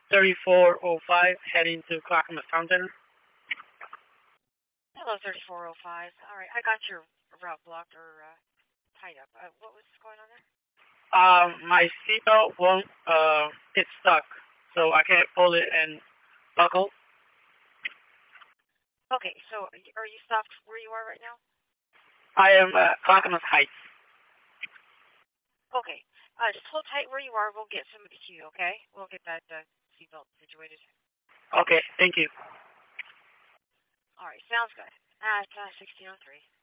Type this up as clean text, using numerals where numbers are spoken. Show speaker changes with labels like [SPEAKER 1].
[SPEAKER 1] 3405 heading to Clackamas Town Center.
[SPEAKER 2] Hello, 3405. All right, I got your route blocked or tied up. What was going on there?
[SPEAKER 1] My seatbelt won't, it's stuck, so I can't pull it and buckle.
[SPEAKER 2] Okay, so are you stopped where you are right now?
[SPEAKER 1] I am at Clackamas Heights.
[SPEAKER 2] Okay, just hold tight where you are. We'll get somebody to you, okay? We'll get that seatbelt situated.
[SPEAKER 1] Okay, thank you.
[SPEAKER 2] All right, sounds good. At 1603.